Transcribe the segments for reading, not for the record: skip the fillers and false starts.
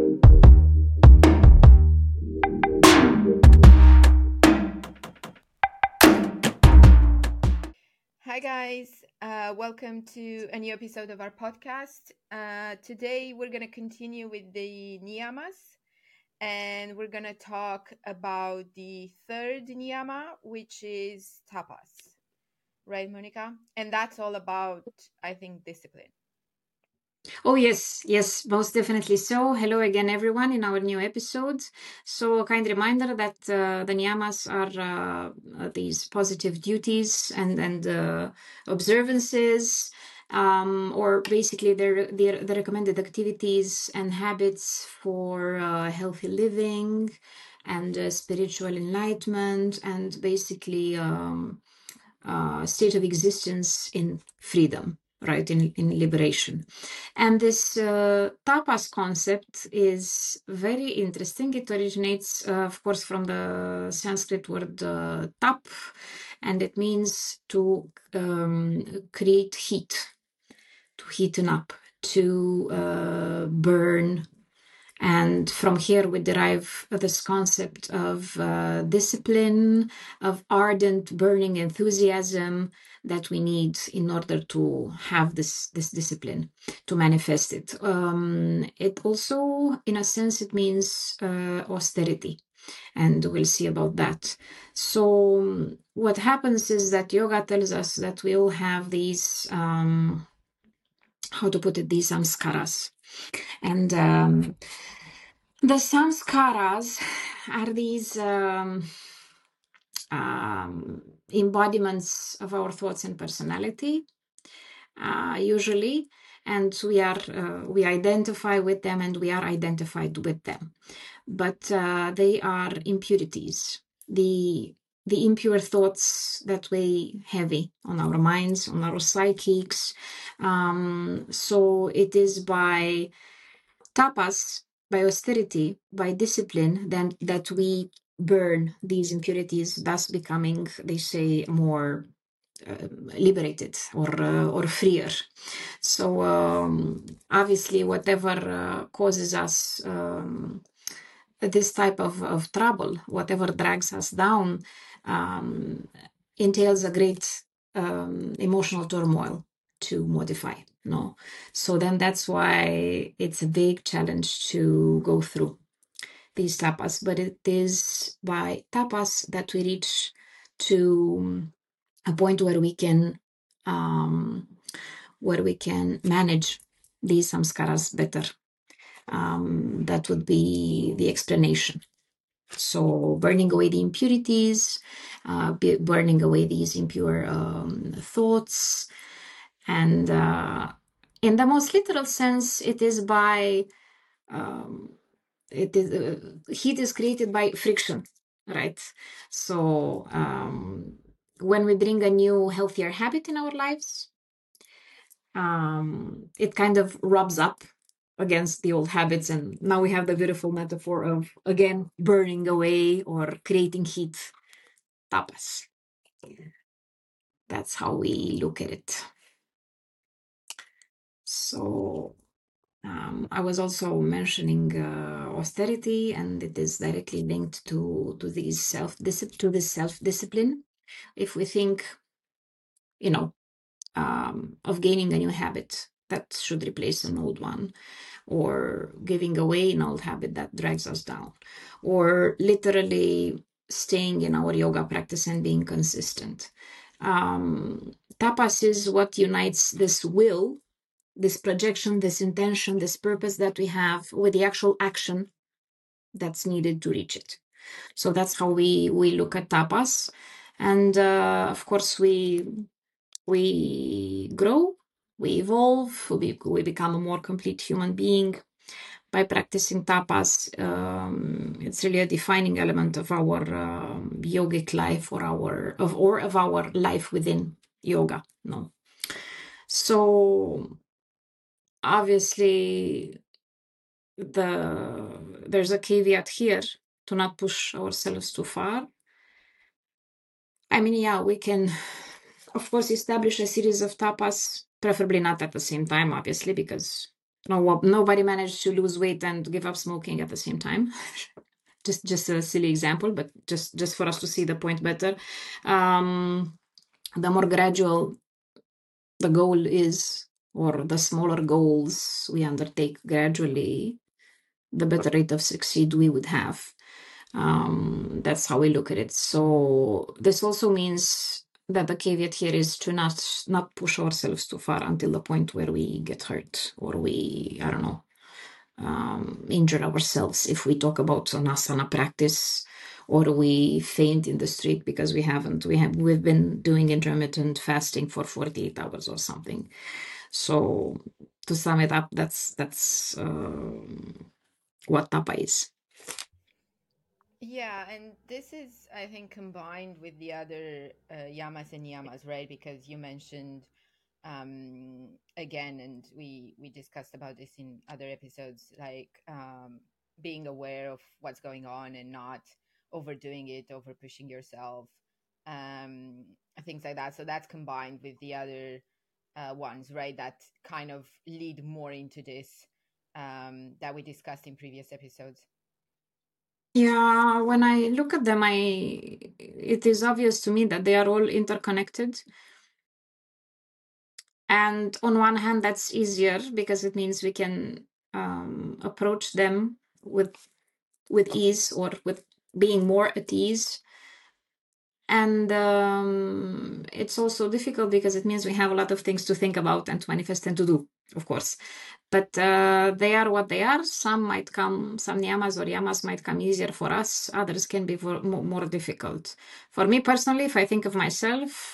Hi, guys. Welcome to a new episode of our podcast. Today, we're going to continue with the niyamas, and we're going to talk about the third niyama, which is tapas. Right, Monica? And that's all about, I think, discipline. Oh, yes, most definitely so. Hello again, everyone, in our new episode. So, a kind reminder that the niyamas are these positive duties and observances, or basically they're the recommended activities and habits for healthy living and spiritual enlightenment, and basically state of existence in freedom, right, in liberation. And this tapas concept is very interesting. It originates, of course, from the Sanskrit word tap, and it means to create heat, to heaten up, to burn. And from here, we derive this concept of discipline, of ardent, burning enthusiasm that we need in order to have this discipline, to manifest it. It also, in a sense, it means austerity. And we'll see about that. So, what happens is that yoga tells us that we all have these, how to put it, these samskaras. And the samskaras are these embodiments of our thoughts and personality, usually, and we identify with them, and we are identified with them. But they are impurities, the impure thoughts that weigh heavy on our minds, on our psychics. So it is by tapas, by austerity, by discipline, then that we burn these impurities, thus becoming, they say, more liberated or freer. So obviously, whatever causes us this type of trouble, whatever drags us down, entails a great emotional turmoil to modify. No, so then that's why it's a big challenge to go through these tapas. But it is by tapas that we reach to a point where we can manage these samskaras better. That would be the explanation. So burning away the impurities, burning away these impure thoughts, and in the most literal sense, it is by heat is created by friction, right? So when we bring a new, healthier habit in our lives, it kind of rubs up against the old habits, and now we have the beautiful metaphor of, again, burning away or creating heat. Tapas. That's how we look at it. So I was also mentioning austerity, and it is directly linked to this self-discipline. If we think, of gaining a new habit that should replace an old one, or giving away an old habit that drags us down, or literally staying in our yoga practice and being consistent. Tapas is what unites this will, this projection, this intention, this purpose that we have with the actual action that's needed to reach it. So that's how we look at tapas. And of course, we grow, we evolve, we become a more complete human being by practicing tapas. It's really a defining element of our yogic life, or of our life within yoga. No, so obviously there's a caveat here to not push ourselves too far. I mean, yeah, we can, of course, establish a series of tapas, preferably not at the same time, obviously, because nobody managed to lose weight and give up smoking at the same time. just a silly example, but just for us to see the point better. The more gradual the goal is, or the smaller goals we undertake gradually, the better rate of succeed we would have. That's how we look at it. So this also means that the caveat here is to not push ourselves too far until the point where we get hurt or we, I don't know, injure ourselves. If we talk about an asana practice, or we faint in the street because we've been doing intermittent fasting for 48 hours or something. So to sum it up, that's what tapa is. Yeah, and this is, I think, combined with the other yamas and niyamas, right? Because you mentioned again, and we discussed about this in other episodes, like being aware of what's going on and not overdoing it, over pushing yourself, things like that. So that's combined with the other ones, right? That kind of lead more into this that we discussed in previous episodes. Yeah, when I look at them, it is obvious to me that they are all interconnected. And on one hand, that's easier because it means we can approach them with ease, or with being more at ease. And it's also difficult because it means we have a lot of things to think about and to manifest and to do, of course. But they are what they are. Some niyamas or yamas might come easier for us. Others can be more difficult. For me personally, if I think of myself,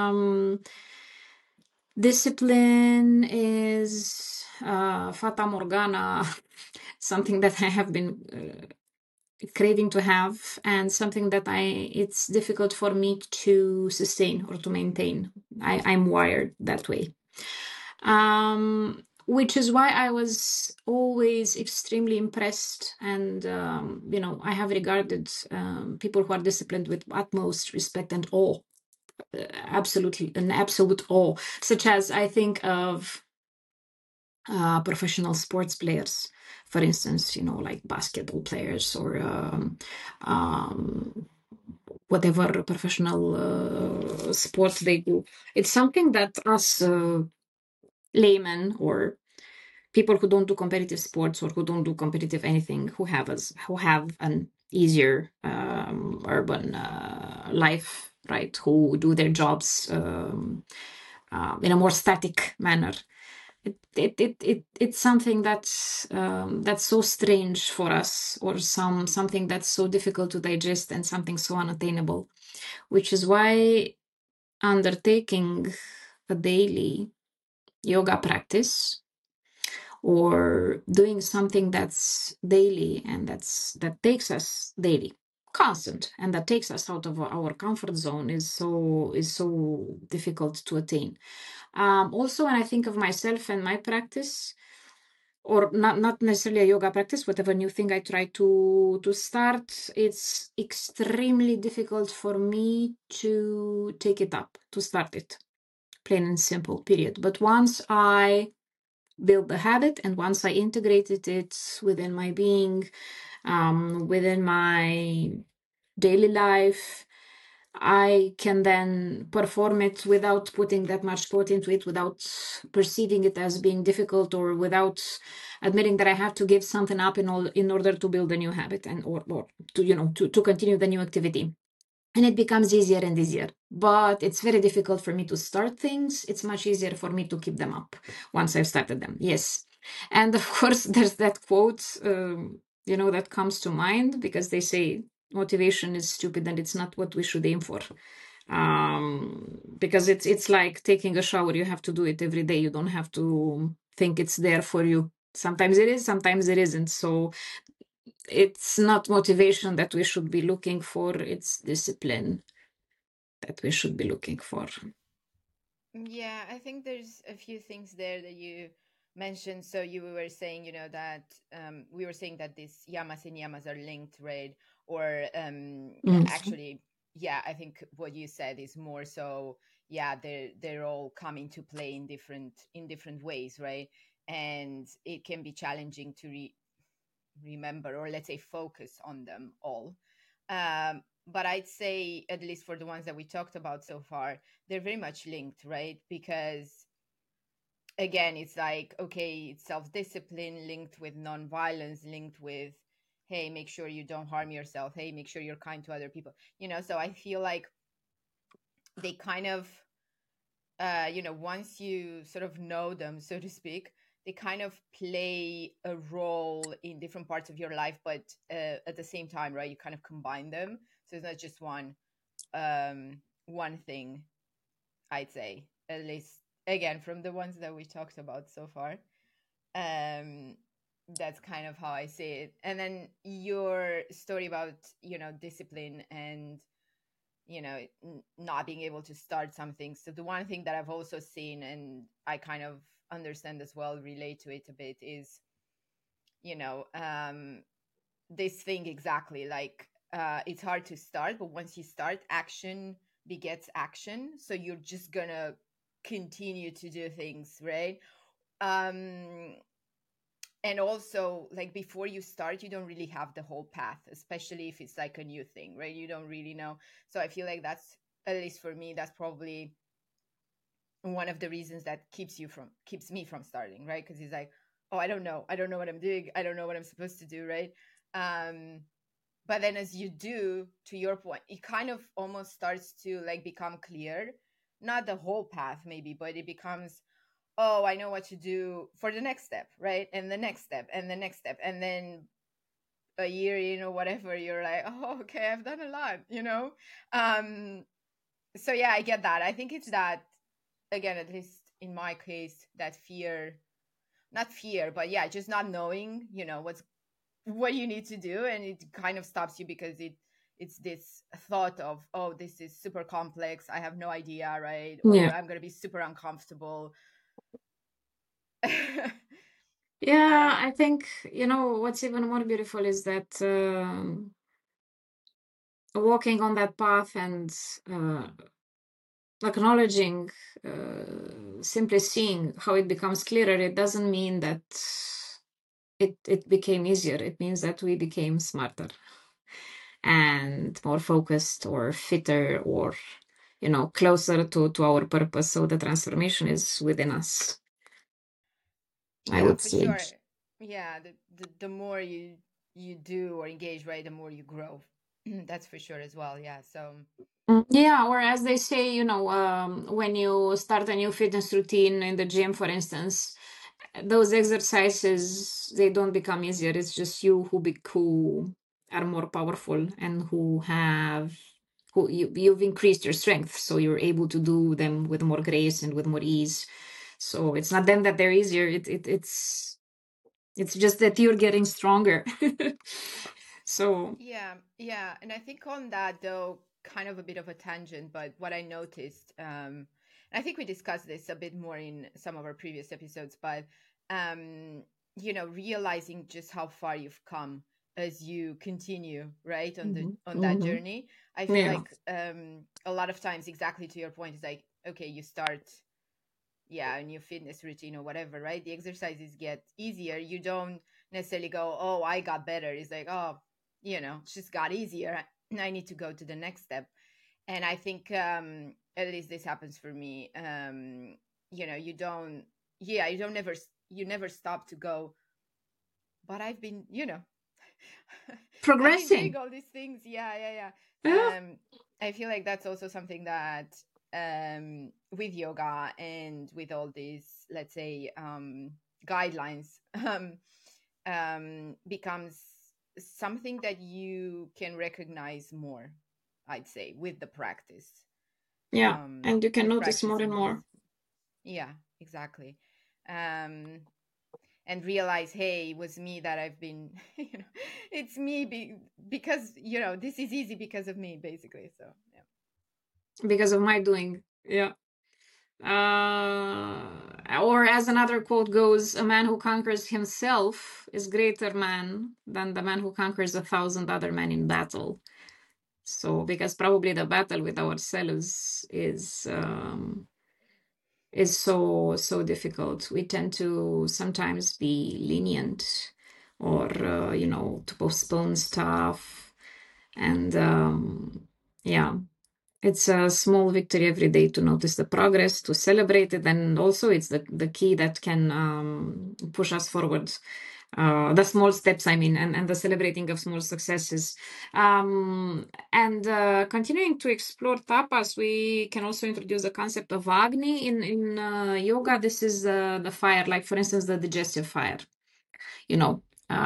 discipline is fata morgana, something that I have been craving to have, and something that it's difficult for me to sustain or to maintain. I'm wired that way. Which is why I was always extremely impressed, and I have regarded people who are disciplined with utmost respect and awe, absolutely an absolute awe, such as I think of professional sports players, for instance, like basketball players, or whatever professional sport they do. It's something that us laymen, or people who don't do competitive sports, or who don't do competitive anything, who have an easier urban life, right? Who do their jobs in a more static manner. It's something that's so strange for us, or something that's so difficult to digest, and something so unattainable, which is why undertaking a daily yoga practice, or doing something that's daily, and that takes us daily, constant, and that takes us out of our comfort zone, is so difficult to attain. Also, when I think of myself and my practice, or not necessarily a yoga practice, whatever new thing I try to start, it's extremely difficult for me to take it up, to start it, plain and simple, period. But once I build the habit, and once I integrated it within my being, within my daily life, I can then perform it without putting that much thought into it, without perceiving it as being difficult, or without admitting that I have to give something up in order to build a new habit, and or to continue the new activity. And it becomes easier and easier. But it's very difficult for me to start things. It's much easier for me to keep them up once I've started them. Yes. And of course, there's that quote, that comes to mind, because they say motivation is stupid and it's not what we should aim for. Because it's like taking a shower. You have to do it every day. You don't have to think it's there for you. Sometimes it is, sometimes it isn't. So it's not motivation that we should be looking for, it's discipline that we should be looking for. Yeah, I think there's a few things there that you mentioned. So you were saying, that we were saying that these yamas and yamas are linked, right? Or actually, yeah, I think what you said is more so, yeah, they're all coming to play in different ways, right? and it can be challenging to remember, or let's say focus on them all. But I'd say, at least for the ones that we talked about so far, they're very much linked, right? Because again, it's like, okay, it's self-discipline linked with non-violence, linked with, hey, make sure you don't harm yourself, hey, make sure you're kind to other people, so I feel like they kind of, once you sort of know them, so to speak, they kind of play a role in different parts of your life, but at the same time, right, you kind of combine them, so it's not just one thing, I'd say, at least again from the ones that we talked about so far. um that's kind of how I see it. And then your story about, discipline and, not being able to start something. So the one thing that I've also seen, and I kind of understand as well, relate to it a bit, is, you know um this thing exactly, like, it's hard to start, but once you start, action begets action, so you're just gonna continue to do things, right? um and also, like, before you start, you don't really have the whole path, especially if it's like a new thing, right? You don't really know. So I feel like that's, at least for me, that's probably one of the reasons that keeps me from starting, right? Because it's like, oh, I don't know what I'm doing, I don't know what I'm supposed to do, right? um but then as you do, to your point, it kind of almost starts to like become clear, not the whole path maybe, but it becomes, oh, I know what to do for the next step, right? And the next step and the next step. And then a year, whatever, you're like, oh, okay, I've done a lot. Um, so yeah, I get that. I think it's that, again, at least in my case, that fear, not fear, but yeah, just not knowing, what you need to do. And it kind of stops you because it's this thought of, oh, this is super complex, I have no idea, right? Or Yeah. I'm going to be super uncomfortable. Yeah, um I think, what's even more beautiful is that walking on that path and uh, acknowledging, simply seeing how it becomes clearer, it doesn't mean that it became easier. It means that we became smarter and more focused or fitter or, closer to our purpose. So the transformation is within us, I Yeah, would for say. sure. Yeah, the more you do or engage, right, the more you grow. That's for sure as well. Yeah. So Yeah, or as they say, when you start a new fitness routine in the gym, for instance, those exercises, they don't become easier. It's just you who are more powerful and you've increased your strength, so you're able to do them with more grace and with more ease. So it's not then that they're easier. It's just that you're getting stronger. So. yeah, yeah, and I think on that, though, kind of a bit of a tangent, but what I noticed, and I think we discussed this a bit more in some of our previous episodes, but realizing just how far you've come as you continue, right, Mhm, on that mhm. journey. I feel Yeah. like a lot of times, exactly to your point, is like, okay, you start, yeah, a new fitness routine or whatever, right? The exercises get easier. You don't necessarily go, oh, I got better. It's like, oh, it's just got easier. I need to go to the next step. And I think, at least this happens for me. You don't, yeah, you never stop to go, but I've been, I've been doing Progressing. all these things. Yeah, yeah, Yeah. yeah. I feel like that's also something that, with yoga and with all these, let's say, guidelines, becomes something that you can recognize more, I'd say, with the practice. Yeah. And you can With notice more and practicing this. more. Yeah, exactly. Um, and realize, hey, it was me that I've been, it's me because, this is easy because of me, basically. So, yeah. Because of my doing. Yeah. Or as another quote goes, a man who conquers himself is greater man than the man who conquers 1,000 other men in battle. So, because probably the battle with ourselves is is so difficult. We tend to sometimes be lenient or to postpone stuff, and yeah, it's a small victory every day to notice the progress, to celebrate it, and also it's the key that can push us forward. The small steps, I mean, and the celebrating of small successes. And continuing to explore tapas, we can also introduce the concept of Agni in yoga. This is the fire, like for instance, the digestive fire. You know,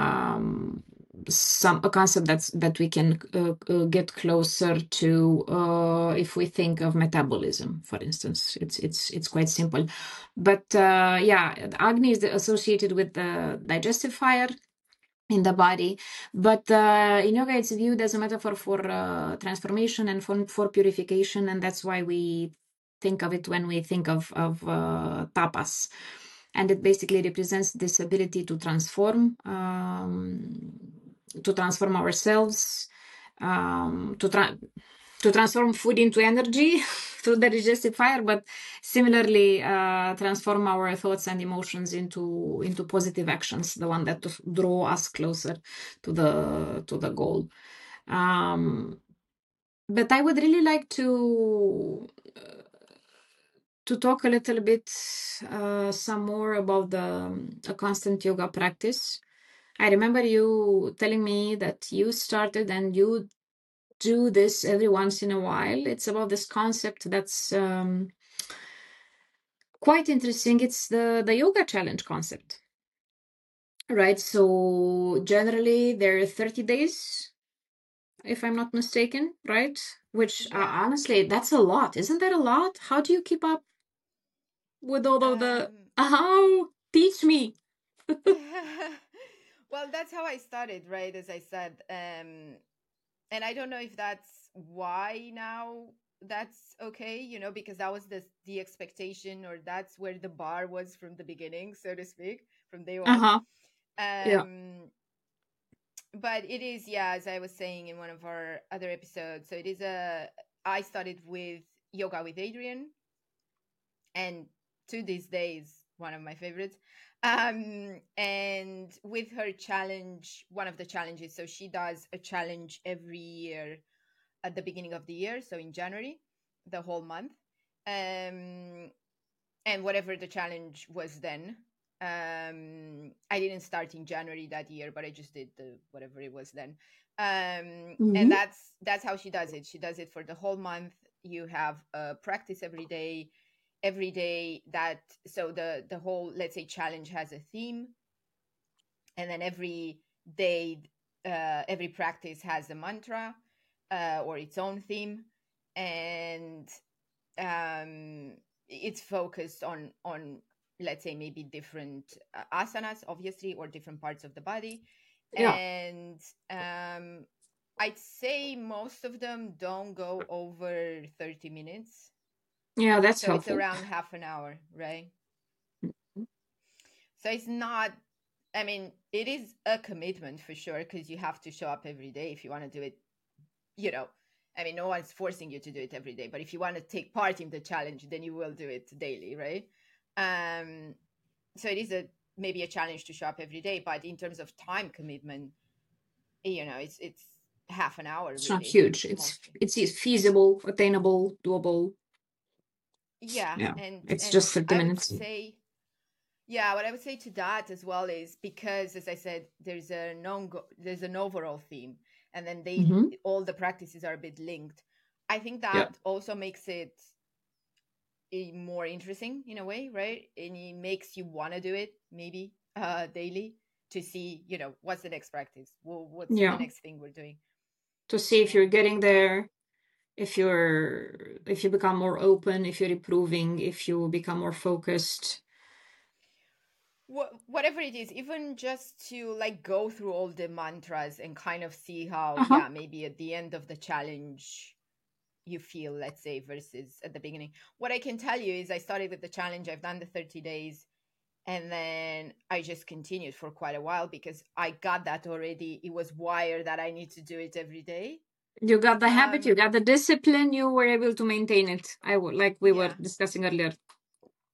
a concept that we can get closer to if we think of metabolism, for instance. It's quite simple, but yeah, Agni is associated with the digestive fire in the body, but in yoga it's viewed as a metaphor for transformation and for purification, and that's why we think of it when we think of tapas. And it basically represents this ability to transform ourselves, to transform food into energy through the digestive fire, but similarly transform our thoughts and emotions into positive actions, the one that draw us closer to the goal. But I would really like to talk a little bit some more about a constant yoga practice. I remember you telling me that you started and you do this every once in a while. It's about this concept that's quite interesting. It's the yoga challenge concept, right? So generally there are 30 days, if I'm not mistaken, right? Which Yeah. honestly, that's a lot. Isn't that a lot? How do you keep up with all of the, Um, how? Teach me. well, that's how I started, right? As I said, and I don't know if that's why now that's okay, because that was the expectation, or that's where the bar was from the beginning, so to speak, from day one. Uh-huh. Yeah. But it is, yeah, as I was saying in one of our other episodes, so it is I started with Yoga with Adriene, and to these days one of my favorites. And with her challenge, one of the challenges, so she does a challenge every year at the beginning of the year, so in January, the whole month. And whatever the challenge was then, I didn't start in January that year, but I just did the whatever it was then. And Mm-hmm. that's how she does it. She does it for the whole month. You have a practice every day, that, so the whole, let's say, challenge has a theme, and then every day, every practice has a mantra, or its own theme. And it's focused on, let's say, maybe different asanas, obviously, or different parts of the body. Yeah. And I'd say most of them don't go over 30 minutes, Yeah, that's so it's helpful. around half an hour, right? So it's not, I mean, it is a commitment for sure, because you have to show up every day if you want to do it, you know. I mean, no one's forcing you to do it every day, but if you want to take part in the challenge, then you will do it daily, right? Um, so it is maybe a challenge to show up every day, but in terms of time commitment, it's half an hour It's not really, huge. mostly. It's feasible, attainable, doable. Yeah, Yeah. and It's and just 30 I would minutes. say, yeah, what I would say to that as well is, because, as I said, there's an overall theme, and then Mm-hmm. all the practices are a bit linked. I think Yeah. that also makes it more interesting in a way, right? And it makes you want to do it maybe daily, to see, what's the next practice, what's the Yeah. next thing we're doing. To see if you're And getting there, if you become more open, if you're improving, if you become more focused. whatever it is, even just to like go through all the mantras and kind of see how, Uh-huh. yeah, maybe at the end of the challenge you feel, let's say, versus at the beginning. What I can tell you is, I started with the challenge, I've done the 30 days, and then I just continued for quite a while, because I got that already. It was wired that I need to do it every day. You got the habit, you um got the discipline, you were able to maintain it. Like we were yeah, discussing earlier.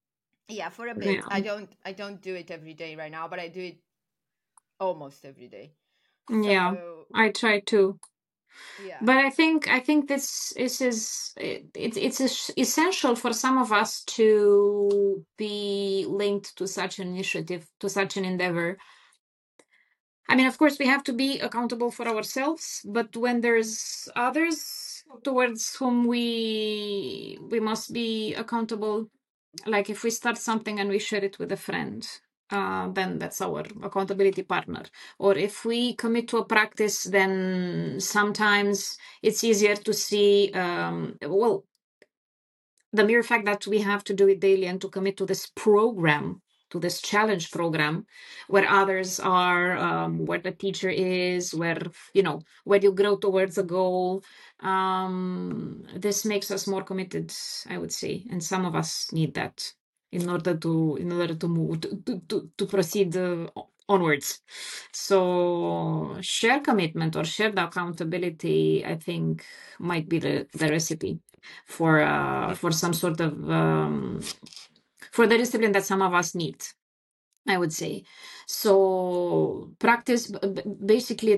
Yeah, for a bit. Yeah. I don't do it every day right now, but I do it almost every day. Yeah. So I try to. yeah. But I think this is it's essential for some of us to be linked to such an initiative, to such an endeavor. I mean, of course, we have to be accountable for ourselves, but when there's others towards whom we must be accountable, like if we start something and we share it with a friend, then that's our accountability partner. Or if we commit to a practice, then sometimes it's easier to see, well, the mere fact that we have to do it daily and to commit to this program, to this challenge program, where others are, where the teacher is, where where you grow towards a goal. This makes us more committed, I would say, and some of us need that in order to move to proceed onwards. So share commitment or shared accountability, I think, might be the recipe for some sort of for the discipline that some of us need, I would say. So practice basically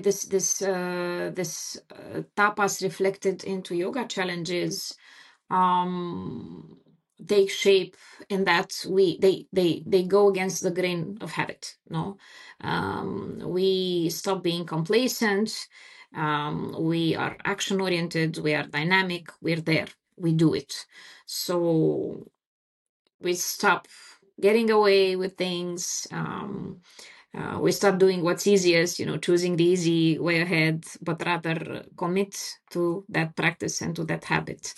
this tapas reflected into yoga challenges. um they shape in that they go against the grain of habit. No, we stop being complacent. We are action oriented, we are dynamic, we're there, we do it. So we stop getting away with things. We stop doing what's easiest, choosing the easy way ahead, but rather commit to that practice and to that habit.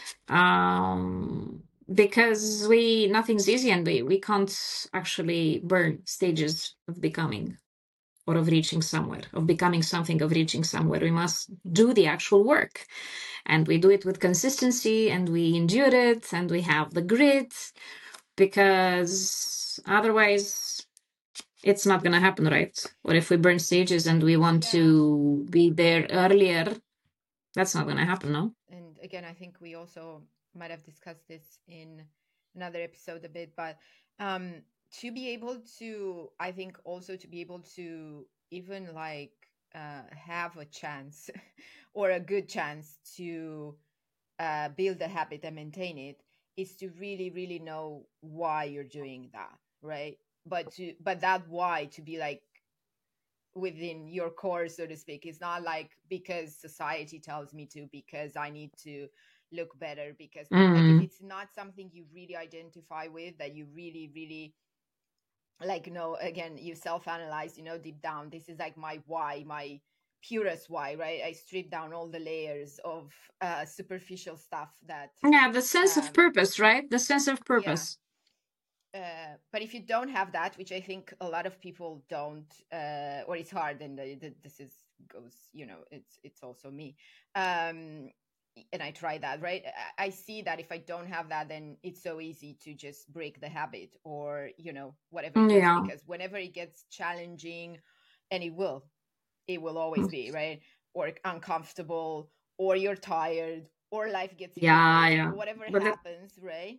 Because nothing's easy, and we can't actually burn stages of becoming or of reaching somewhere, of becoming something, of reaching somewhere. We must do the actual work. And we do it with consistency, and we endure it, and we have the grit, because otherwise it's not going to happen, right? Or if we burn stages and we want Yeah. to be there earlier, that's not going to happen, no? And again, I think we also might have discussed this in another episode a bit, but um to be able to, I think also to be able to even like have a chance or a good chance to build a habit and maintain it, is to really really know why you're doing that, right? But that why to be like within your core, so to speak. It's not like because society tells me to, because I need to look better, because like if Mm. it's not something you really identify with, that you really really like, again, you self-analyze, deep down, this is like my why, my purest why, right? I strip down all the layers of superficial stuff that Yeah, the sense of um purpose, right? The sense of yeah. purpose. But if you don't have that, which I think a lot of people don't, or it's hard, and this is goes, it's also me, um, and I try that, right? I see that if I don't have that, then it's so easy to just break the habit, or whatever it is, Yeah. because whenever it gets challenging, and it will always be, right, or uncomfortable, or you're tired, or life gets in the Yeah, way, yeah. or whatever But happens, right?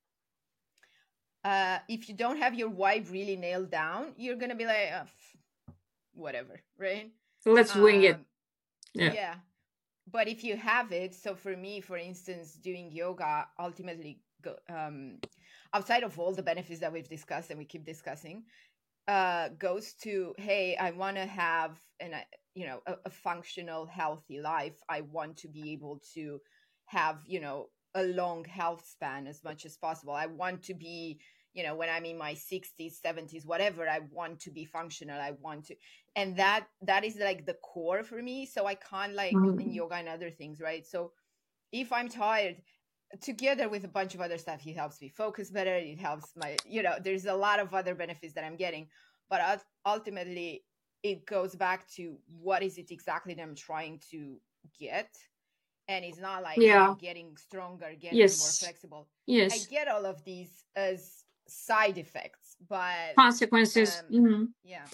If you don't have your why really nailed down, you're gonna be like, whatever, right? let's wing it. Um, Yeah. yeah. But if you have it, so for me, for instance, doing yoga ultimately, outside of all the benefits that we've discussed and we keep discussing, goes to, hey, I want to have a functional, healthy life. I want to be able to have a long health span as much as possible. I want to be, when I'm in my 60s, 70s, whatever, I want to be functional. I want to, and that is like the core for me. So I can't, like in Mm. yoga and other things, right? So if I'm tired, together with a bunch of other stuff, it helps me focus better. It helps my, there's a lot of other benefits that I'm getting, but ultimately it goes back to what is it exactly that I'm trying to get. And it's not like, hey, Yeah. I'm getting stronger, getting more Yes. flexible. I Yes. get all of these as side effects, but Consequences. yeah.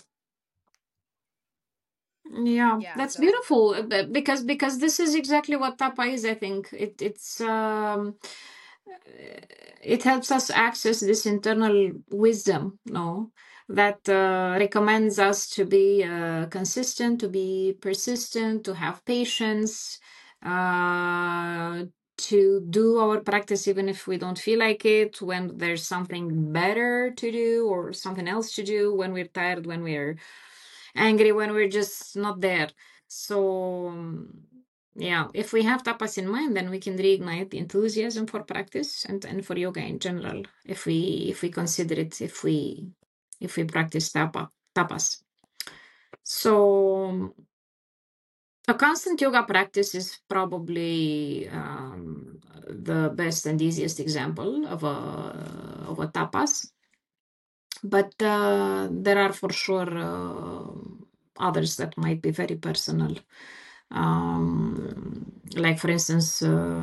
Yeah, Yeah, that's so beautiful, because this is exactly what tapa is. I think it's it helps us access this internal wisdom, no, that recommends us to be consistent, to be persistent, to have patience, to do our practice even if we don't feel like it, when there's something better to do or something else to do, when we're tired, when we're angry, when we're just not there. So yeah, if we have tapas in mind, then we can reignite the enthusiasm for practice and for yoga in general. If we consider it, if we practice tapas. So a constant yoga practice is probably the best and easiest example of a tapas. But there are for sure others that might be very personal. Like for instance,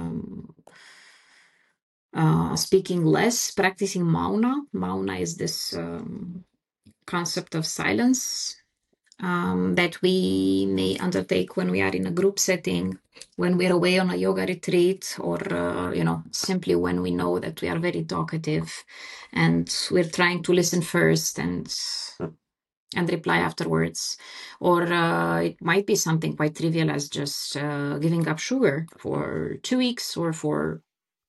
speaking less, practicing mauna. Mauna is this concept of silence that we may undertake when we are in a group setting, when we're away on a yoga retreat, or simply when we know that we are very talkative and we're trying to listen first and reply afterwards. Or it might be something quite trivial as just giving up sugar for 2 weeks or for...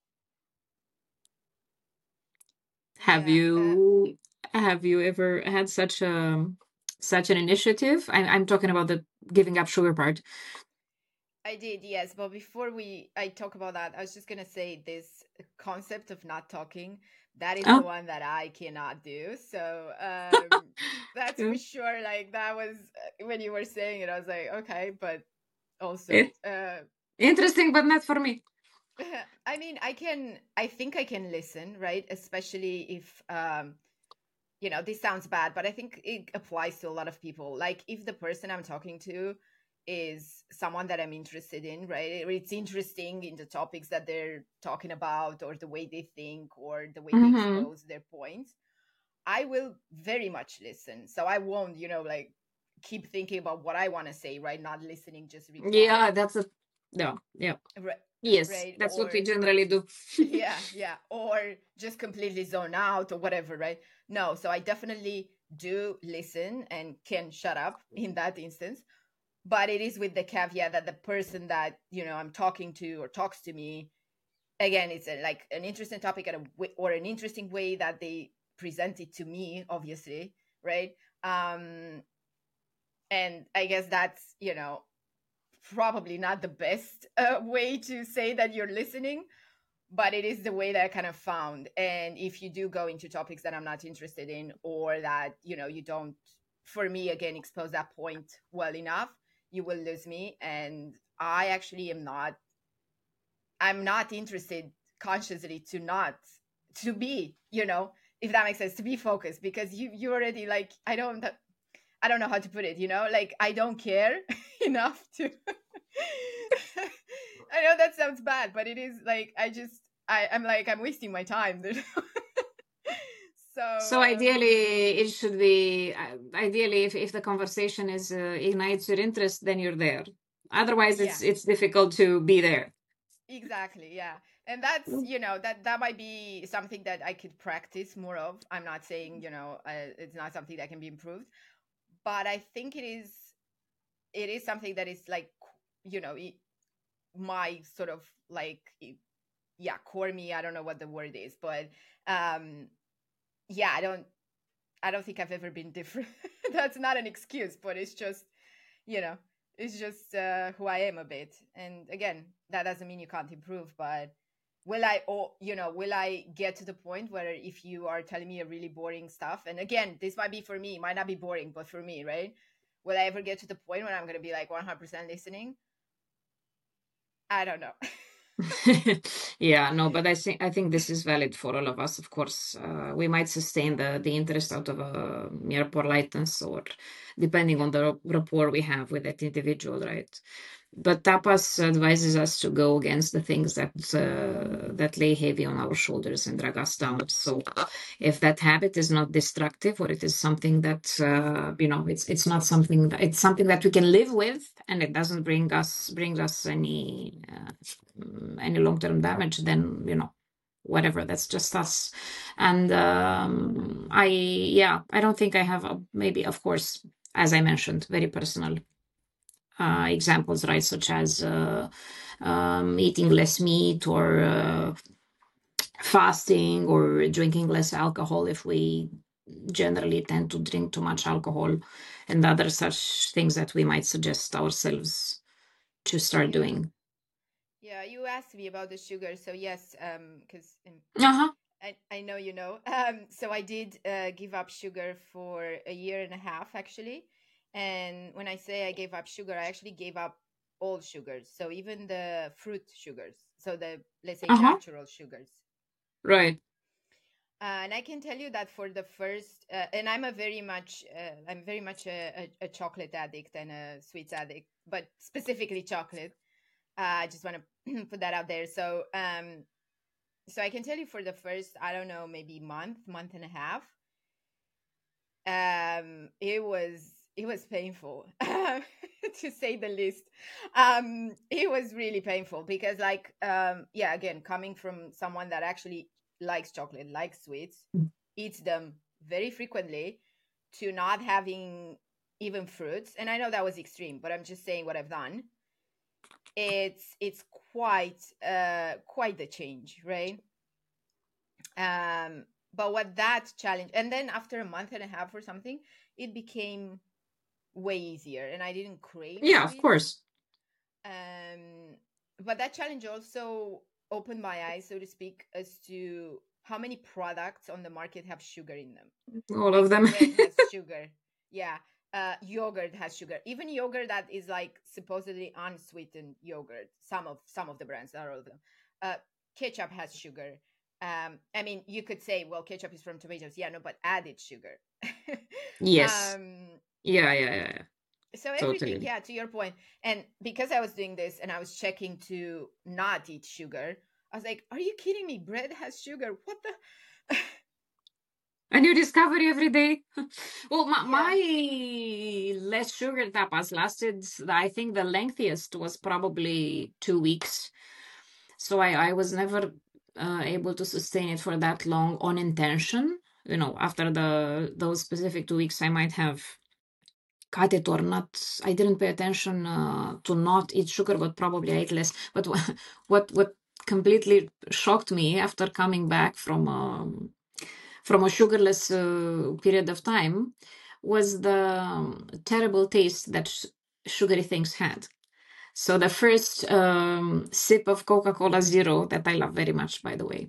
Have Yeah. you ever had such an initiative? I'm talking about the giving up sugar part. I did, yes. But before I talk about that, I was just gonna say this concept of not talking. That is the Oh, one that I cannot do. So that's yeah. for sure. Like that was when you were saying it, I was like, okay, but also, It's interesting, but not for me. I mean, I think I can listen, right? Especially if this sounds bad, but I think it applies to a lot of people. Like if the person I'm talking to is someone that I'm interested in, right? It's interesting in the topics that they're talking about, or the way they think, or the way they Mm-hmm. expose their points. I will very much listen. So I won't, like keep thinking about what I want to say, right? Not listening, just reply. Yeah, that's a... Yeah, yeah. Right. Yes, Right. that's what we Or generally do. yeah, or just completely zone out or whatever, right? No, so I definitely do listen and can shut up in that instance, but it is with the caveat that the person that I'm talking to or talks to me, again, it's like an interesting topic or an interesting way that they present it to me, obviously, right? And I guess that's probably not the best way to say that you're listening, but it is the way that I kind of found. And if you do go into topics that I'm not interested in, or that you don't, for me again, expose that point well enough, you will lose me. And I actually I'm not interested consciously to be, if that makes sense, to be focused, because you already, like, I don't know how to put it, like I don't care enough to I know that sounds bad, but it is like I'm like I'm wasting my time. So So ideally, it should be ideally if the conversation is ignites your interest, then you're there. Otherwise, yeah, it's difficult to be there. exactly, yeah. And that's that might be something that I could practice more of. I'm not saying it's not something that can be improved, but I think it is something that is like my sort of like yeah, core me. I don't know what the word is, but um yeah, I don't think I've ever been different. That's not an excuse, but it's just, you know, it's just who I am a bit. And again, that doesn't mean you can't improve, but will I get to the point where if you are telling me a really boring stuff, and again, this might be for me, it might not be boring, but for me, right? Will I ever get to the point when I'm going to be like 100% listening? I don't know. Yeah, no, but I think this is valid for all of us. Of course, we might sustain the interest out of a mere politeness, or depending Yeah. on the rapport we have with that individual, right? But tapas advises us to go against the things that lay heavy on our shoulders and drag us down. So if that habit is not destructive, or it is something that it's not something that it's something that we can live with, and it doesn't bring us any long-term damage, then whatever. That's just us. And I don't think I have maybe, of course, as I mentioned, very personal examples, right? Such as eating less meat or fasting or drinking less alcohol if we generally tend to drink too much alcohol, and other such things that we might suggest ourselves to start Yeah. doing. Yeah, you asked me about the sugar, so yes, because Uh-huh. I know you know. So I did give up sugar for a year and a half actually, and when I say I gave up sugar, I actually gave up all sugars, so even the fruit sugars, so the, let's say, Uh-huh. natural sugars. Right. And I can tell you that for the first, and I'm very much a chocolate addict and a sweets addict, but specifically chocolate. I just want to put that out there. So I can tell you for the first, I don't know, maybe month and a half, it was painful to say the least. It was really painful because, like, yeah, again, coming from someone that actually likes chocolate, likes sweets, eats them very frequently, to not having even fruits. And I know that was extreme, but I'm just saying what I've done. It's quite the change, right? But what that challenge, and then after a month and a half or something, it became way easier, and I didn't crave Yeah, of sweets. course. um but that challenge also opened my eyes, so to speak, as to how many products on the market have sugar in them. All of Like them. bread has sugar. Yeah. Yogurt has sugar. Even yogurt that is like supposedly unsweetened yogurt. Some of the brands, not all of them. Uh, Ketchup has sugar. I mean, you could say, well, ketchup is from tomatoes. Yeah, no, but added sugar. Yes. um, Yeah, yeah, yeah, yeah. so everything, Totally. yeah, to your point. And because I was doing this and I was checking to not eat sugar, I was like, are you kidding me? Bread has sugar. What the? A new discovery every day. Well, Yeah. my less sugar tapas lasted, I think the lengthiest was probably 2 weeks. So I was never able to sustain it for that long on intention. After those specific 2 weeks, I might have cut it or not. I didn't pay attention to not eat sugar, but probably I ate less. But what completely shocked me after coming back from a sugarless period of time was the terrible taste that sugary things had. So the first sip of Coca-Cola Zero, that I love very much, by the way,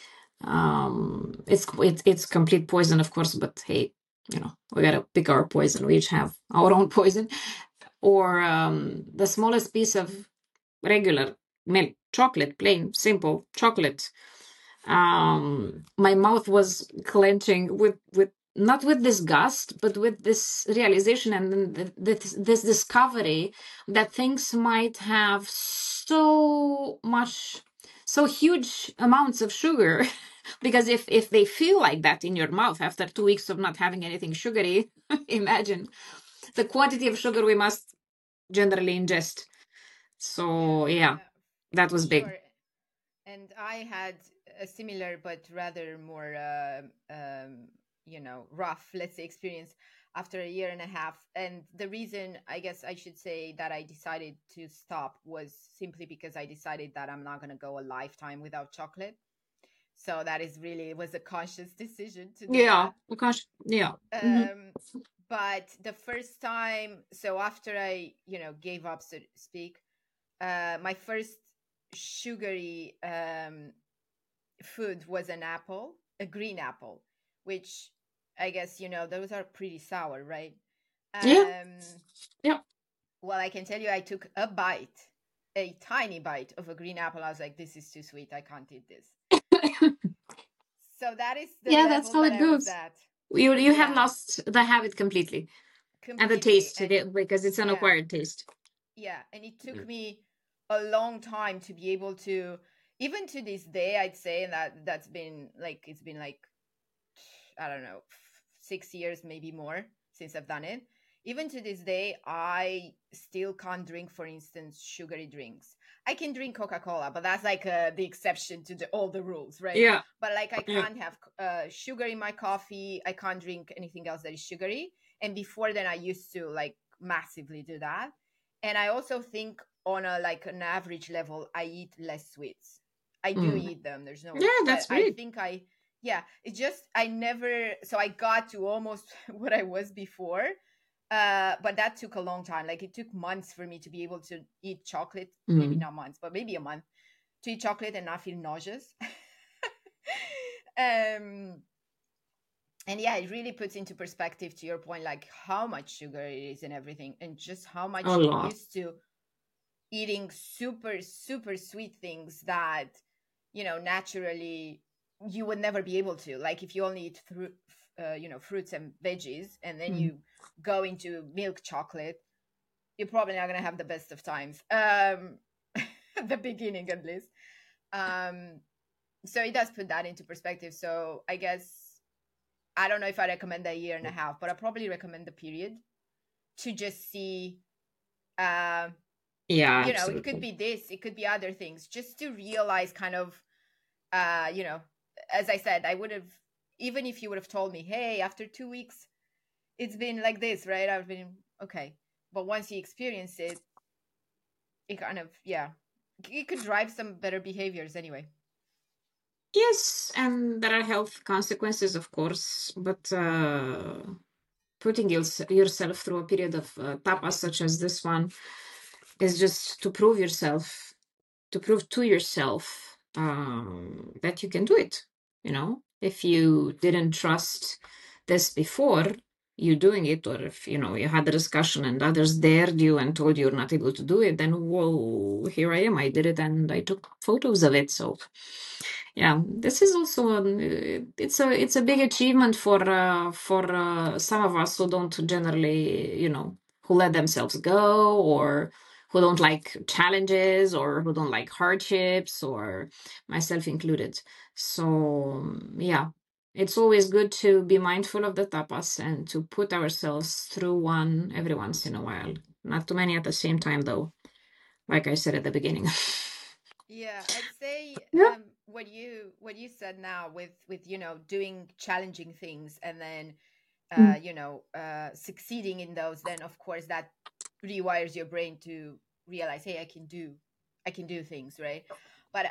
it's complete poison, of course, but hey, we gotta pick our poison. We each have our own poison. Or the smallest piece of regular milk chocolate, plain simple chocolate. My mouth was clenching with not with disgust, but with this realization and then this discovery that things might have so huge amounts of sugar. Because if they feel like that in your mouth after 2 weeks of not having anything sugary, imagine the quantity of sugar we must generally ingest. Yeah, So yeah, that for was big. sure. And I had a similar but rather more, rough, let's say, experience after a year and a half. And the reason, I guess I should say, that I decided to stop was simply because I decided that I'm not going to go a lifetime without chocolate. So that is really, it was a conscious decision to do Yeah, that. gosh, yeah. Hmm. Um, but the first time, so after I, gave up, so to speak, my first sugary food was an apple, a green apple, which I guess those are pretty sour, right? Yeah, Um, yeah. well, I can tell you, I took a bite, a tiny bite of a green apple. I was like, "This is too sweet. I can't eat this." So that is the Yeah, that's level how that it I was goes. at. You have Yeah, lost the habit completely, and the completely. taste And because it's an yeah, acquired taste. yeah, and it took me a long time to be able to, even to this day, I'd say that's been like, it's been like, I don't know, 6 years, maybe more, since I've done it. Even to this day, I still can't drink, for instance, sugary drinks. I can drink Coca-Cola, but that's like the exception to all the rules, right? Yeah. But like I Yeah. can't have sugar in my coffee. I can't drink anything else that is sugary. And before then, I used to like massively do that. And I also think on a like an average level, I eat less sweets. I do Mm. eat them. There's no, Yeah, but that's I great. think yeah, it's just I never. So I got to almost what I was before, but that took a long time. Like it took months for me to be able to eat chocolate. Maybe Mm. not months, but maybe a month to eat chocolate and not feel nauseous. um and yeah, it really puts into perspective, to your point, like how much sugar it is and everything, and just how A much you're lot. used to eating super super sweet things that naturally you would never be able to, like if you only eat fruits and veggies, and then Mm. you go into milk chocolate, you're probably not going to have the best of times, at the beginning at least. um so it does put that into perspective. So I guess I don't know if I recommend a year and a half, but I probably recommend the period to just see. uh Yeah, it could absolutely. be this, it could be other things, just to realize kind of, uh you know as I said, I would have, even if you would have told me, hey, after 2 weeks it's been like this, right, I've been okay. But once you experience it, it kind of, yeah, it could drive some better behaviors anyway. Yes, and there are health consequences, of course, but putting yourself through a period of tapas such as this one is just to prove yourself, to prove to yourself that you can do it. If you didn't trust this before you doing it, or if you had a discussion and others dared you and told you you're not able to do it, then whoa, here I am, I did it and I took photos of it. So yeah, this is also it's a big achievement for some of us who don't generally, who let themselves go, or who don't like challenges, or who don't like hardships, or myself included. So yeah, it's always good to be mindful of the tapas and to put ourselves through one every once in a while. Not too many at the same time, though, like I said at the beginning. Yeah, I'd say Yeah. what you said now with doing challenging things, and then Mm. succeeding in those, then of course that rewires your brain to realize, hey, I can do things, right? But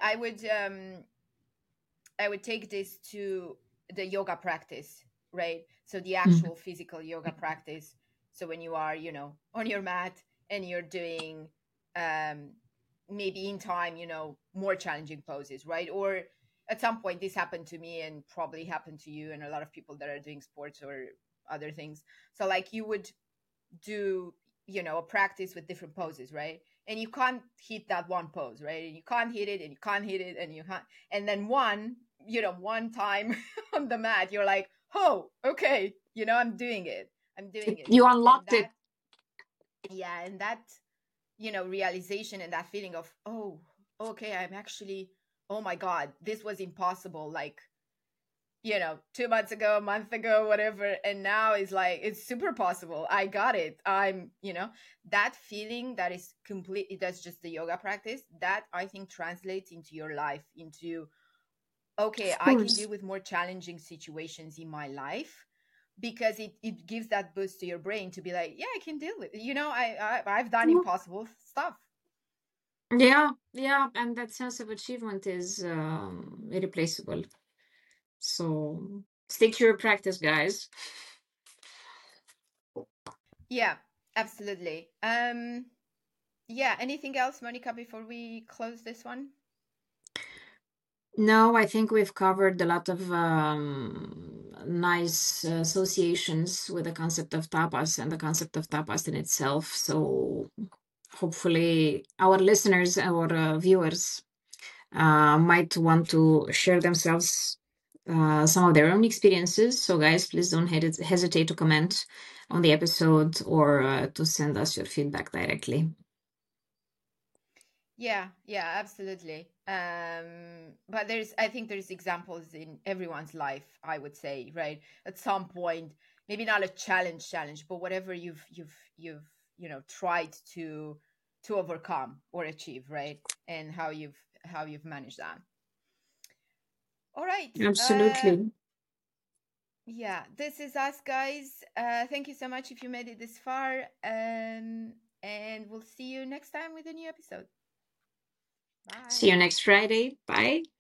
I would take this to the yoga practice, right? So the Mm. actual physical yoga practice. So when you are, on your mat and you're doing, um, maybe in time, more challenging poses, right? Or at some point, this happened to me and probably happened to you and a lot of people that are doing sports or other things. So like you would do, a practice with different poses, right? And you can't hit that one pose, right? And you can't hit it, and you can't hit it, and you can't. And then one time on the mat, you're like, oh, okay, I'm doing it. I'm doing it. You And unlocked that, it. yeah, and that, realization and that feeling of, oh, okay, I'm actually, oh my God, this was impossible. Like, 2 months ago, a month ago, whatever. And now it's like, it's super possible. I got it. That feeling that is complete, that's just the yoga practice, that I think translates into your life, into, okay, Of I can deal course. with more challenging situations in my life, because it gives that boost to your brain to be like, yeah, I can deal with it. I've done Yeah, impossible stuff. yeah, yeah, and that sense of achievement is irreplaceable. So stick to your practice, guys. Yeah, absolutely. Yeah, anything else, Monica, before we close this one? No, I think we've covered a lot of nice associations with the concept of tapas and the concept of tapas in itself. So hopefully, our listeners, our viewers, might want to share themselves some of their own experiences. So, guys, please don't hesitate to comment on the episode, or to send us your feedback directly. Yeah, absolutely. But I think there's examples in everyone's life, I would say, right? At some point, maybe not a challenge, but whatever you've tried to overcome or achieve, right? and how you've managed that. All right. Absolutely. Yeah, this is us, guys. Thank you so much if you made it this far. And we'll see you next time with a new episode. Bye. See you next Friday. Bye.